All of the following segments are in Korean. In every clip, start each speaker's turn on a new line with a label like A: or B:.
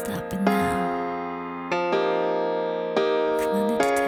A: Stop it now. 그만해도 돼.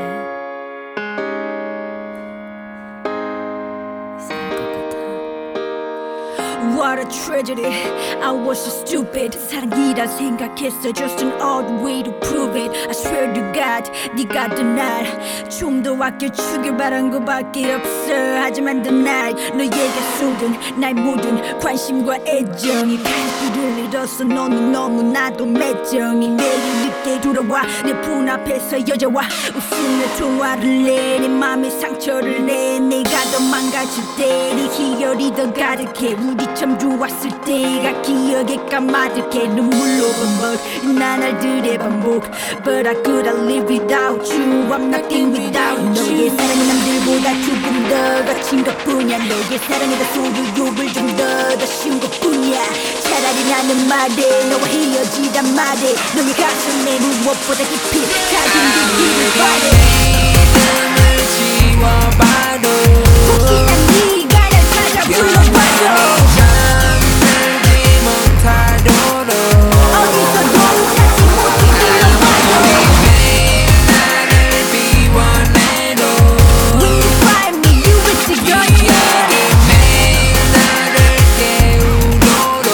A: 이상할 것 같아.
B: What a tragedy, I was so stupid. 사랑이란 생각했어, just an odd way to prove it. I swear to God, 네가 더 날 좀 더 아껴주길 바란 거밖에 없어. 하지만 tonight 너에게 쏟은 나의 모든 관심과 애정이 갈길을 잃었어. 너는 너무나도 매정이 내일 늦게 돌아와 내 폰 앞에서 여자와 웃으며 통화를 해. 내 맘에 상처를 내. 내가 더 망가질 때 네 희열이 더 가득해. 우리 참 좋았을 때가 기억에 까마득해. 눈물로 범벅 나날들의 반복. But I couldn't live without you. I'm nothing without you. 너의 사랑은 남들보다 조금 더 거친 것뿐이야. 너의 사랑에 더 소유욕을 좀 더 쉬운 것뿐이야. 차라리 나는 말해 너와 헤어지란 말해. 너의 가슴에 무엇보다 깊이 작은 듯기를 바래.
C: 이름을 지워봐도
B: 혹시나 네가 날 찾아 불러봐도
C: 잠들지 못하도록
B: 어디서도 찾지 못해 불러봐도
C: 매일 나를 비워내도
B: When you find me you will see your
C: 기억이 매일 나를 깨우도록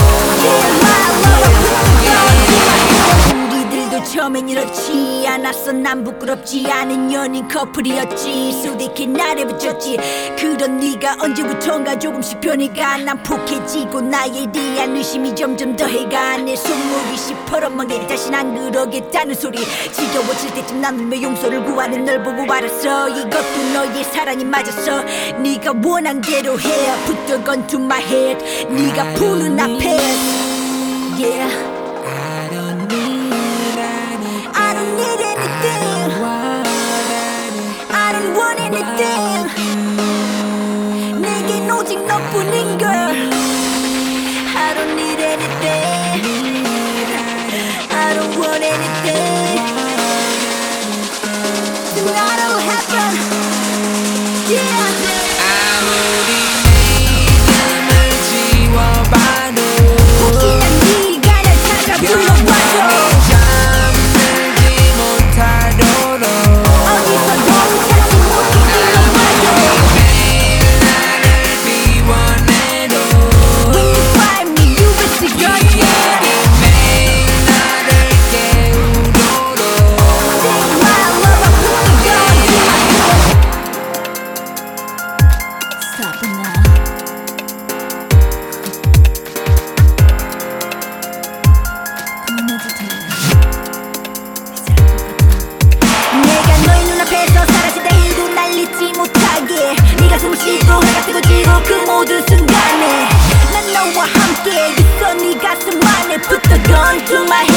B: 우리들도 처음엔 이렇지 않았어. 난 부끄럽지 않은 연인 커플이었지. 수대케 나를 붙였지. 그런 네가 언제부턴가 조금씩 변해가. 난 폭해지고 나에 대한 의심이 점점 더해가. 내 손목이 시퍼런멍해. 다시 난 그러겠다는 소리. 지겨워질 때쯤 난 울며 용서를 구하는 널 보고 알았어. 이것도 너의 사랑이 맞았어. 네가 원한 대로 해. Put the gun to my head. 네가 보는 앞에 Yeah
C: I don't need anything
B: I don't need anything I don't want anything 내겐 오직 너뿐인 걸 I don't need anything I don't want anything Tonight it'll happen Yeah
C: 아무리 이름을 지워봐도
B: 혹시나 네가 날 찾아 불러봐도
C: 잠들지 못하도록
B: 어디서도 찾지 못해 불러봐도
C: 매일 나를 비워내도
B: When you find me you will see your
C: 기억이 매일 나를 깨우도록
B: Take my love and put it on you Stop it now 그만해도 돼 내가 너의 눈앞에서 사라질 때에도 날 잊지 못하게 네가 숨을 쉬고 해가 뜨거지고 그 모든 순간에 난 너와 함께 있어. 네 가슴 안에 Put the gun to my head